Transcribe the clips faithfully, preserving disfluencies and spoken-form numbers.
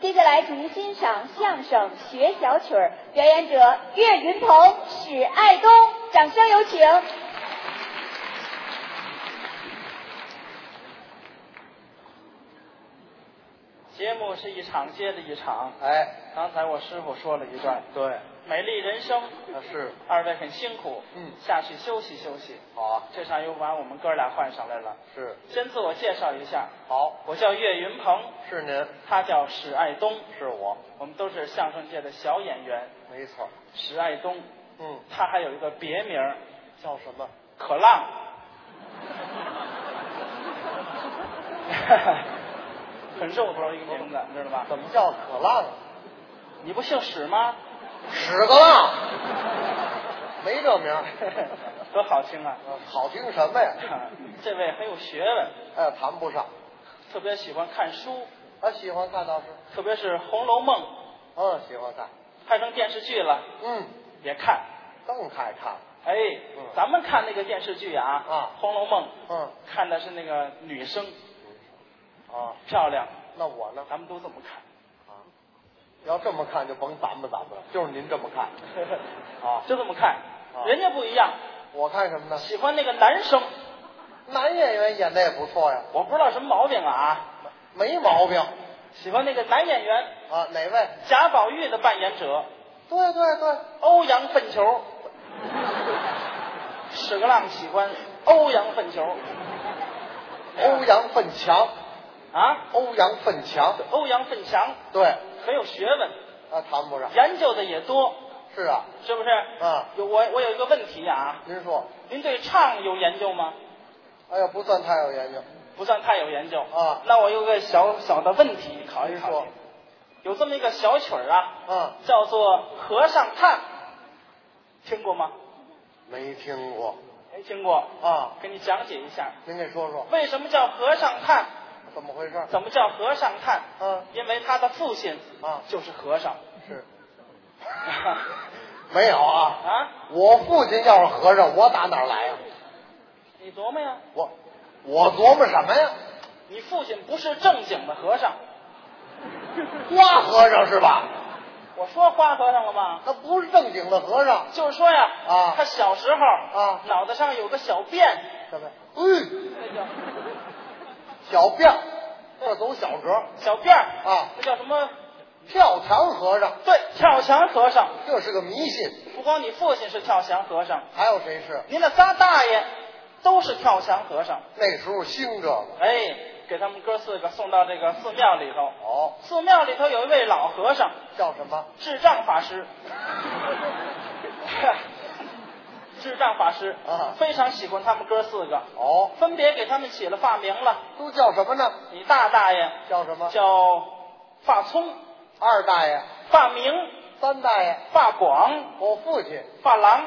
接下来，请您欣赏相声《学小曲儿》，表演者岳云鹏、史爱东，掌声有请。 节目是一场接着一场， 哎， 刚才我师傅说了一段， 对， 美丽人生， 啊是， 二位很辛苦， 嗯， 下去休息休息。 好啊， 这场又把我们哥俩换上来了， 是， 先自我介绍一下， 好， 我叫岳云鹏， 是您， 他叫史爱东， 是我， 我们都是相声界的小演员。 没错， 史爱东， 嗯， 他还有一个别名叫什么？ 可浪。很肉头一个名字，知道吧？ 怎么叫可浪？ 你不姓史吗？ 屎个浪，没这名儿， 多好听啊！ 好听什么呀？ 这位很有学问， 哎，谈不上， 特别喜欢看书， 啊，喜欢看倒是， 特别是《红楼梦》， 嗯，喜欢看， 拍成电视剧了， 嗯， 也看， 更爱看， 哎， 嗯咱们看那个电视剧啊， 啊 《红楼梦》， 嗯， 看的是那个女生啊， 漂亮， 那我呢？ 咱们都这么看。 要这么看就甭咱们咱们了，就是您这么看，啊， 就这么看， 啊人家不一样， 我看什么呢？ 喜欢那个男生， 男演员演的也不错呀， 我不知道什么毛病啊， 没毛病喜欢那个男演员啊。哪位？ 贾宝玉的扮演者对对对， 欧阳奋球，史个浪喜欢欧阳奋球， 欧阳奋强啊， 欧阳奋强， 欧阳奋强， 对， 很有学问， 啊，谈不上。 研究的也多， 是啊， 是不是？ 啊， 有我我有一个问题啊， 您说， 您对唱有研究吗？ 哎呀，不算太有研究不算太有研究啊。 那我有个小小的问题考一考您说你，有这么一个小曲儿啊， 啊， 叫做《和尚叹》，听过吗？ 没听过没听过， 啊， 给你讲解一下， 您给说说为什么叫和尚叹？ 怎么回事？ 怎么叫和尚叹？ 嗯因为他的父亲啊就是和尚。 是，没有啊啊， 我父亲要是和尚，我打哪儿来呀？ 你琢磨呀， 我我琢磨什么呀？ 你父亲不是正经的和尚。 花和尚是吧？ 我说花和尚了吗？ 他不是正经的和尚就是说呀， 啊他小时候啊脑袋上有个小辫， 什么？嗯， 那叫小辫儿，这走小折小辫儿啊， 那叫什么？ 跳墙和尚， 对，跳墙和尚。 这是个迷信。 不光你父亲是跳墙和尚， 还有谁是？ 您那仨大爷都是跳墙和尚。 那时候兴这个哎，给他们哥四个送到这个寺庙里头。 哦， 寺庙里头有一位老和尚， 叫什么？ 智障法师。智障法师啊非常喜欢他们哥四个， 哦， 分别给他们起了法名了。 都叫什么呢？ 你大大爷叫什么？ 叫发聪， 二大爷、 发明、 三大爷， 发广、 我父亲。 发廊。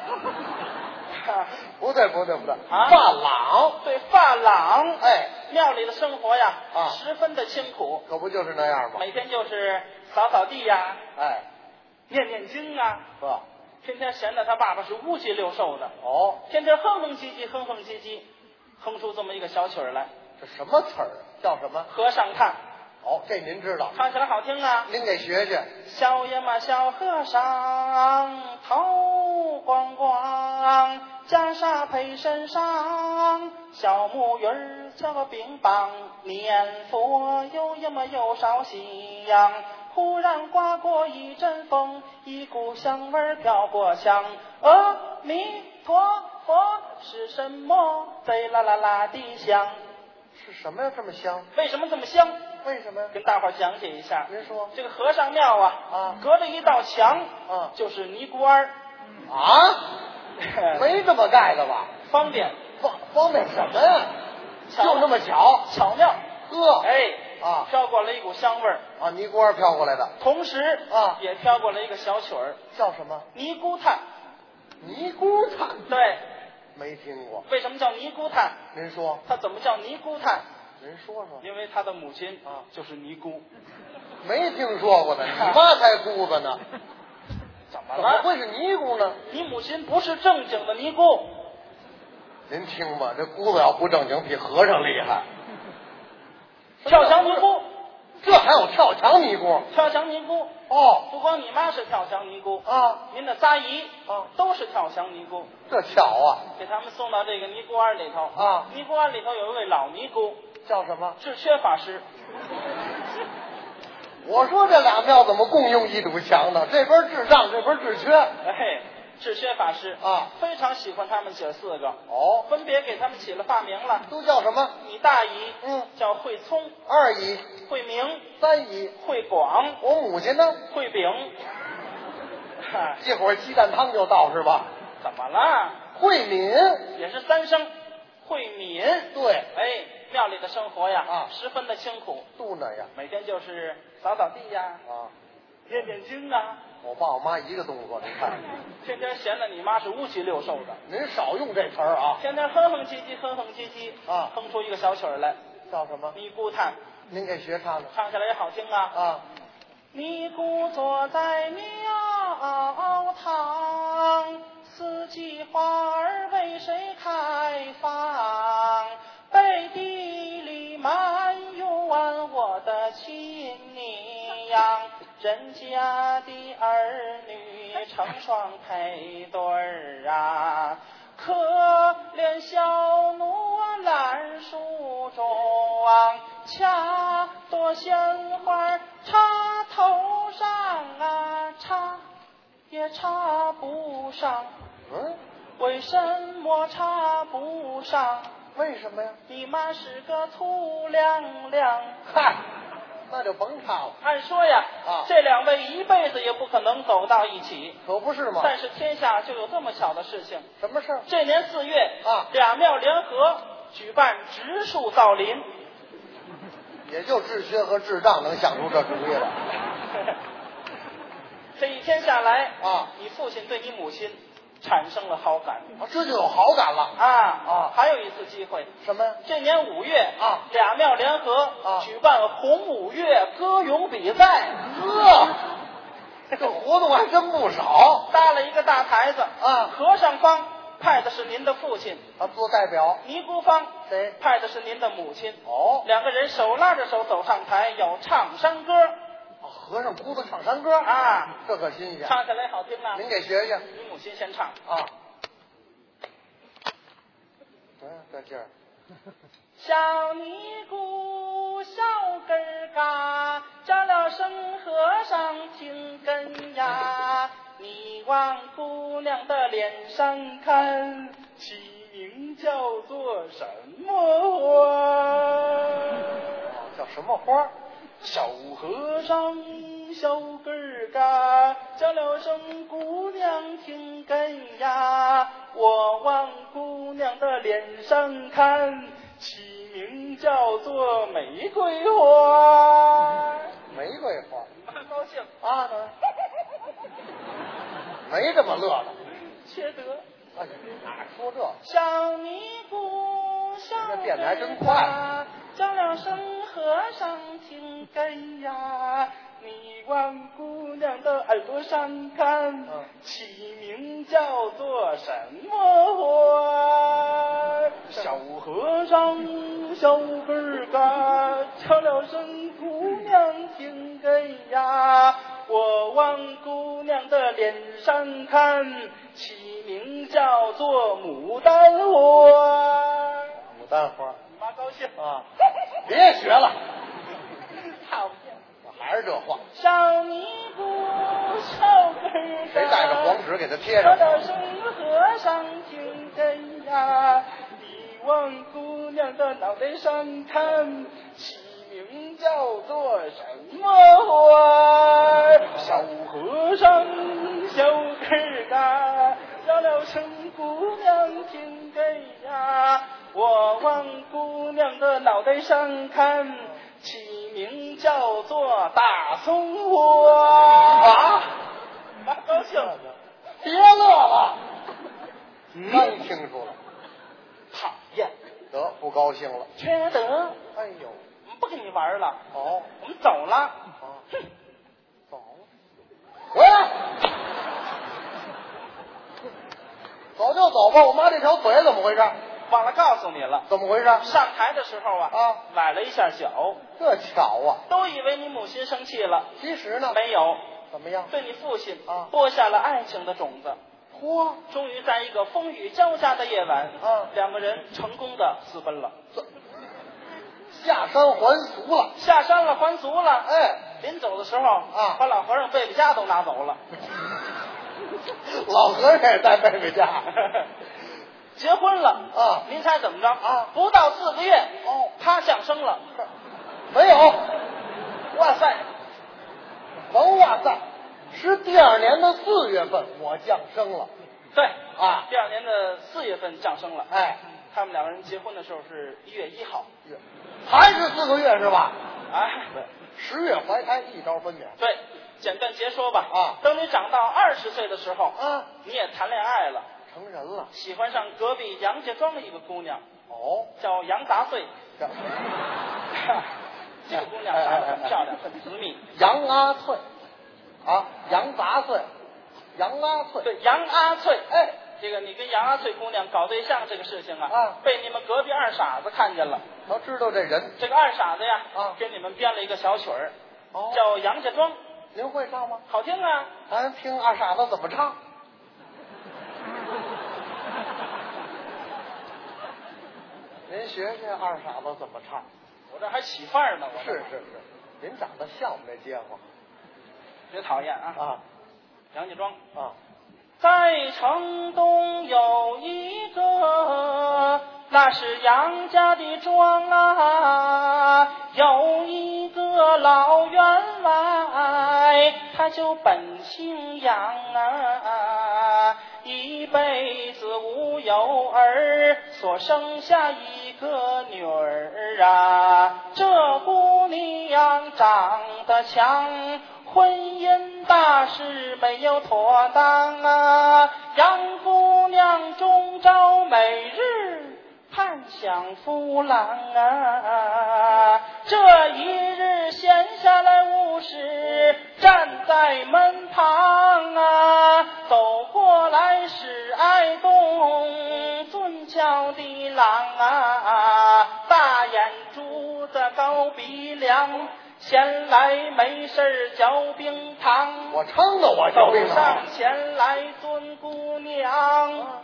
不对不对不对， 啊发廊。 对，发廊。 哎， 庙里的生活呀， 啊十分的清苦， 可不就是那样吗？ 每天就是扫扫地呀， 哎， 念念经啊， 是吧？ 天天闲的他爸爸是五脊六兽的， 哦， 天天哼哼唧唧，哼哼唧唧，哼出这么一个小曲儿来， 这什么词儿？叫什么？ 和尚叹， 哦，这您知道？ 唱起来好听啊。 您给学学。 小爷嘛，小和尚头光光，袈裟配身上，小木鱼儿敲个冰棒，念佛有呀嘛有烧西洋。忽然刮过一阵风，一股香味儿飘过墙。阿弥陀佛，是什么在啦啦啦地响？ 是什么呀？这么香？ 为什么这么香？ 为什么呀？ 跟大伙儿讲解一下。 您说这个和尚庙啊， 啊隔着一道墙， 啊就是尼姑庵儿， 啊，没这么盖的吧？ 方便方方便什么呀？ 巧就这么巧？ 巧妙。 呵， 哎啊飘过来一股香味儿， 啊，尼姑庵飘过来的， 同时啊也飘过来一个小曲儿， 叫什么？ 尼姑叹。 尼姑叹。 对， 没听过。 为什么叫尼姑叹？ 您说， 他怎么叫尼姑叹？ 您说说。 因为他的母亲啊就是尼姑。 没听说过呢，你妈才姑子呢， 怎么怎么了？ 会是尼姑呢？ 你母亲不是正经的尼姑。 您听吧，这姑子要不正经，比和尚厉害。 跳墙尼姑， 这还有跳墙尼姑？ 跳墙尼姑哦， 不光你妈是跳墙尼姑啊， 您的仨姨啊都是跳墙尼姑， 这巧啊！ 给他们送到这个尼姑庵里头啊尼姑庵里头有一位老尼姑， 叫什么？ 智缺法师。 我说这俩庙怎么共用一堵墙呢？这边智障，这边智缺。 哎，智缺法师啊， 非常喜欢他们姐四个， 哦， 分别给他们起了发名了。 都叫什么？ 你大姨嗯叫慧聪， 二姨、 慧明、 三姨。 慧广、 我母亲呢？ 慧饼。哈一会儿鸡蛋汤就到是吧？ 怎么了？ 慧敏。 也是三声，慧敏。 对， 哎，庙里的生活呀， 啊十分的清苦， 都那样每天就是扫扫地呀， 啊。 念念经啊， 我爸我妈一个动作，您看， 天天闲的你妈是乌七六瘦的， 您少用这词儿啊。 天天哼哼唧唧，哼哼唧唧啊哼出一个小曲儿来， 叫什么？ 尼姑叹， 您给学唱的唱起来也好听啊。 啊。 尼姑坐在庙堂，四季花儿为谁开放？背地里埋怨我的亲娘，人家的儿女成双配对儿啊，可怜小奴烂梳妆，掐朵鲜花插头上啊，插也插不上。 嗯， 为什么插不上？ 为什么呀？ 你妈是个粗娘娘。 嗨，那就甭插了。 按说呀， 啊这两位一辈子也不可能走到一起， 可不是吗？ 但是天下就有这么巧的事情。 什么事儿？ 这年四月啊俩庙联合举办植树造林。 也就智缺和智障能想出这主意来。 这一天下来啊， 你父亲对你母亲产生了好感啊，这就有好感了啊啊！ 还有一次机会， 什么呀？ 这年五月啊， 俩庙联合啊举办红五月歌咏比赛。 呵，这个活动还真不少。 搭了一个大台子啊和尚方派的是您的父亲， 啊，做代表尼姑方谁？ 派的是您的母亲。 哦， 两个人手拉着手走上台，有唱山歌和尚姑子唱山歌啊， 这可新鲜。 唱起来好听啊。 您给学学你母亲先唱啊。嗯，这劲儿。 小尼姑小根儿嘎，叫了声和尚听根呀。你往姑娘的脸上看，起名叫做什么花？ 叫什么花？ 小和尚小根儿嘎，叫了声姑娘听根呀。我往姑娘的脸上看，起名叫做玫瑰花。 玫瑰花。 妈高兴啊，没这么乐的。 缺德。 哎，哪说这？ 小尼姑小这电台真快， 快叫了声和尚听根呀。你往姑娘的耳朵上看， 嗯、 起名叫做什么花？小和尚小根儿嘎，叫了声姑娘听根呀。我往姑娘的脸上看，起名叫做牡丹花。 牡丹花。 你妈高兴啊！别学了， 讨厌。 还是这话。 小尼姑小根儿， 谁带着黄纸给他贴上？ 说到声和尚听根呀，你往姑娘的脑袋上看，起名叫做什么花？小和尚小根儿嘎，叫了声姑娘听根呀，我往姑娘的脑袋上看，起名叫做大松花啊！ 妈高兴， 别乐了，刚听出来， 讨厌， 得不高兴了。 缺德！ 哎呦， 我们不跟你玩了， 哦， 我们走了。 啊，走，回来，走就走吧。我妈这条腿怎么回事？ 忘了告诉你了。 怎么回事？ 上台的时候啊， 啊， 崴了一下脚。 这巧啊！ 都以为你母亲生气了， 其实呢， 没有。 怎么样？ 对你父亲啊， 播下了爱情的种子。 嚯！ 终于在一个风雨交加的夜晚， 啊， 两个人成功的私奔了。 下山还俗了， 下山了，还俗了。 哎， 临走的时候啊，把老和尚贝贝家都拿走了。 老和尚也带贝贝家。 结婚了啊！ 您猜怎么着啊？ 不到四个月， 哦， 他降生了。 没有， 哇塞， 甭哇塞，是第二年的四月份我降生了。 对啊， 第二年的四月份降生了。 哎， 他们两个人结婚的时候是一月一号， 还是四个月是吧？ 哎， 对，十月怀胎，一朝分娩。 对，简单截说吧。 啊， 等你长到二十岁的时候， 啊， 你也谈恋爱了， 成人了， 喜欢上隔壁杨家庄的一个姑娘， 哦， 叫杨杂碎。 这这个姑娘长得很漂亮，很私密。 杨阿翠，啊，杨杂碎，杨阿翠， 对，杨阿翠。 哎， 这个你跟杨阿翠姑娘搞对象这个事情啊， 啊， 被你们隔壁二傻子看见了。 他知道这人。 这个二傻子呀， 啊， 给你们编了一个小曲儿， 哦， 叫《杨家庄》。 您会唱吗？ 好听啊！ 咱听二傻子怎么唱。您学学二傻子怎么唱。 我这还起范儿呢，我是是是，您长得像我们这街坊。 别讨厌啊！ 啊， 杨家庄啊， 在城东有一个，那是杨家的庄啊，有一个老员外，他就本姓杨啊，一辈子无有儿，所生下一个女儿啊，这姑娘长得强，婚姻大事没有妥当啊，杨姑娘终朝每日盼想夫郎啊，这一日闲下来无事，站在门旁啊，走过来是爱东俊俏的郎啊，大眼珠子高鼻梁，闲来没事嚼冰糖， 我撑的我嚼冰糖。 走上前来尊姑娘， 啊，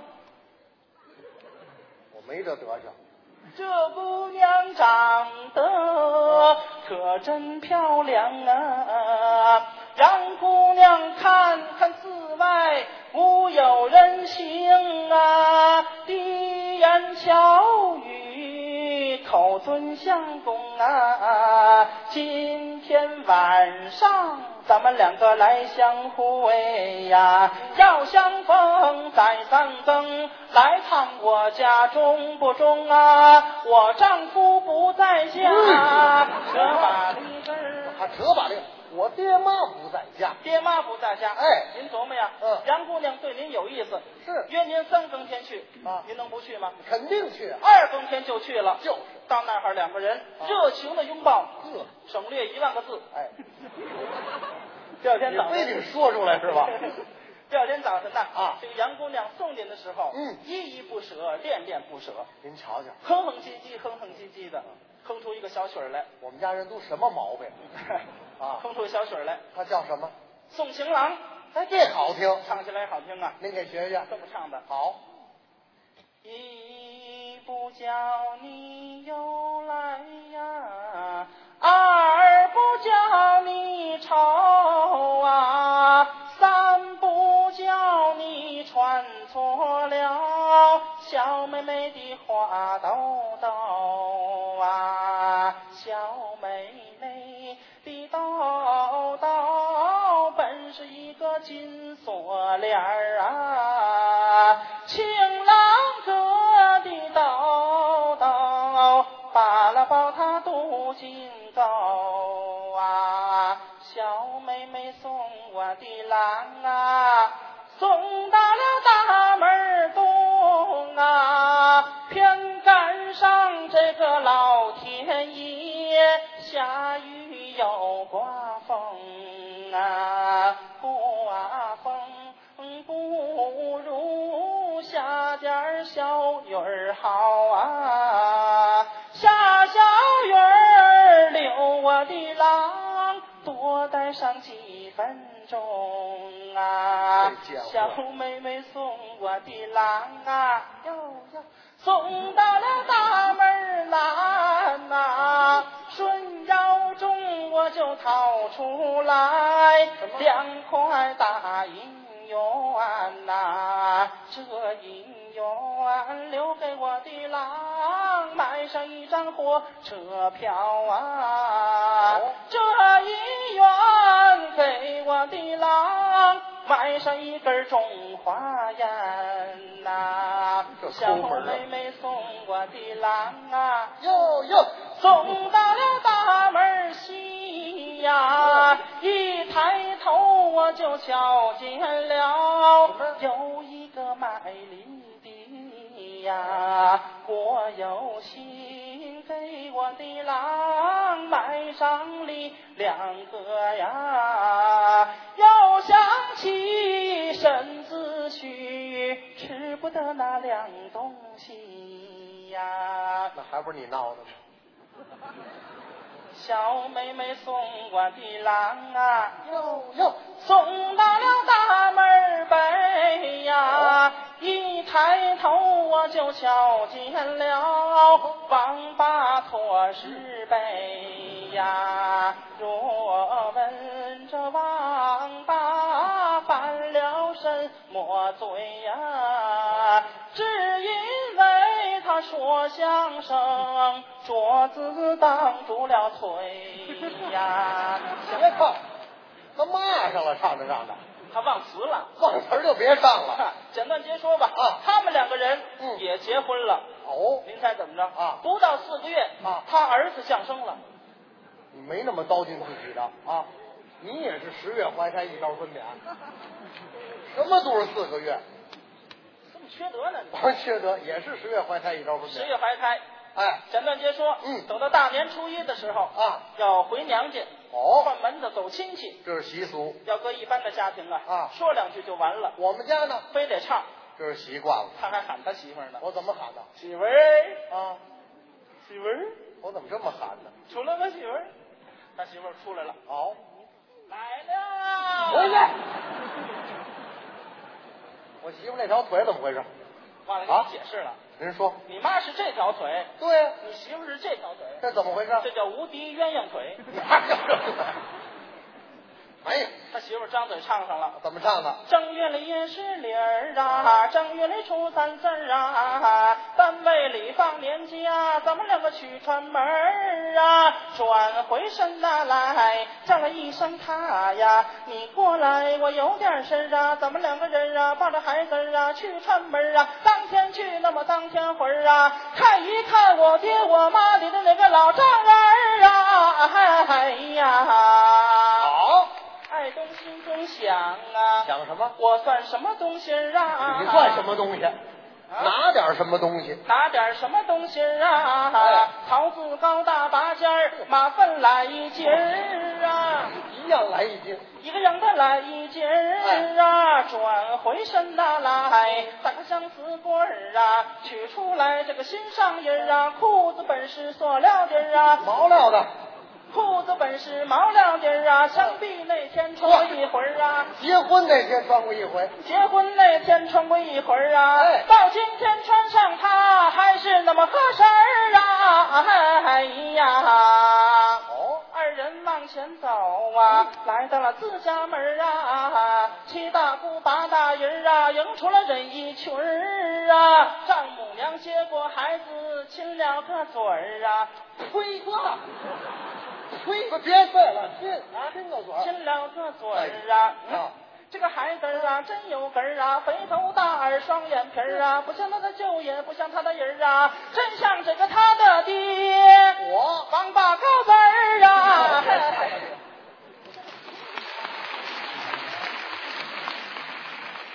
我没这德行。 这姑娘长得可真漂亮啊，让姑娘看看寺外无有人行啊，低言巧语口尊相公啊，今天晚上咱们两个来相会呀，要相逢再三更，来趟我家中不中啊？我丈夫不在家，扯把梨根儿， 还扯把令，我爹妈不在家。 爹妈不在家， 哎， 您琢磨呀， 嗯， 杨姑娘对您有意思， 是约您三更天去啊， 您能不去吗？ 肯定去。 二更天就去了， 就是到那儿两个人啊热情的拥抱， 呵， 省略一万个字。 哎， 第二天早你非得说出来是吧？ 第二天早晨呢， 啊， 这个杨姑娘送您的时候， 嗯， 依依不舍，恋恋不舍， 您瞧瞧， 哼哼唧唧，哼哼唧唧的，哼出一个小曲儿来。 我们家人都什么毛病啊？ 哼出小曲儿来， 他叫什么？ 送情郎， 哎，这好听， 唱起来好听啊！ 您给学学。 这么唱的， 好。 一不叫你又来呀，二不叫你愁啊，三不叫你穿错了小妹妹的花兜兜啊，小妹妹的兜兜本是一个金锁链儿啊，情郎哥的兜兜扒拉抱他镀金钩啊，小妹妹送我的郎啊，送到了大门东啊，偏赶上这个老天爷下雨又刮风啊，刮风不如下点小雨儿好啊，下小雨儿留我的郎，多待上几分钟啊。小妹妹送我的郎啊，哟哟，送到了大门栏呐，顺腰中我就掏出来两块大银元呐，这银元留给我的郎，买上一张火车票啊，这银元给我的郎，买上一根中华烟呐，小妹妹送我的郎啊， 哟哟， 送到了大门西呀，一抬头我就瞧见了有一个卖梨的呀，我有心给我的郎买上梨两个呀，要想起身子虚，吃不得那两东西呀。 那还不是你闹的吗？ 小妹妹送我的郎啊， 哟哟， 送到了大门北呀，一抬头我就瞧见了王八驮石碑呀，若问这王八犯了什么罪呀，只因为他说相声，桌子挡住了腿呀。 别唱，他骂上了，唱着唱着， 他忘词了， 忘词就别上了。 简短截说吧， 啊， 他们两个人嗯也结婚了。 哦， 您猜怎么着？ 啊， 不到四个月啊， 他儿子降生了。 你没那么糟践自己的啊！你也是十月怀胎，一朝分娩，什么都是四个月， 这么缺德呢？ 不是缺德，也是十月怀胎，一朝分娩。 十月怀胎。 哎， 简短截说， 嗯， 等到大年初一的时候啊， 要回娘家， 哦， 串门子走亲戚， 这是习俗。 要搁一般的家庭啊， 啊， 说两句就完了。 我们家呢， 非得唱， 这是习惯了。 他还喊他媳妇儿呢。 我怎么喊的？ 媳妇儿啊， 媳妇儿， 我怎么这么喊的？ 出来吧，媳妇儿。他媳妇儿出来了。 好， 来了。 回来。我媳妇那条腿怎么回事？ 忘了给你解释了。 您说。 你妈是这条腿。 对。 你媳妇是这条腿。 这怎么回事？ 这叫无敌鸳鸯腿。 哎呀， 他媳妇张嘴唱上了。 怎么唱的？ 正月里也是理儿啊，正月里初三四儿啊，单位里放年假，咱们两个去串门儿啊。转回身呐来，叫了一声他呀，你过来，我有点事儿啊，咱们两个人啊，抱着孩子啊去串门儿啊。当天去，那么当天回儿啊，看一看我爹我妈里的那个老丈人儿啊，哎呀， 好。 爱东心中想啊， 想什么？ 我算什么东西啊？ 你算什么东西？啊、拿点什么东西？ 拿点什么东西啊？哎、桃子高大八件儿，马粪来一斤儿啊！ 一样来一斤， 一个样的来一斤儿啊！转回身呐来，打个相思棍儿啊，取出来这个新上衣儿啊，裤子本是塑料的啊， 毛料的。 裤子本是毛料底儿啊，想必那天穿过一会儿啊， 结婚那天穿过一回， 结婚那天穿过一会儿啊， 哎， 到今天穿上它还是那么合身儿啊，哎呀， 哦， 二人往前走啊，来到了自家门啊，七大姑八大姨儿啊，迎出了人一群儿啊，丈母娘接过孩子亲了个嘴儿啊， 呸了。呸！别废了，亲啊，亲个嘴， 亲了个嘴儿啊！ 哎、啊， 这个孩子啊，真有根儿啊，肥头大耳，双眼皮儿啊，不像他的舅爷，不像他的人儿啊，真像这个他的爹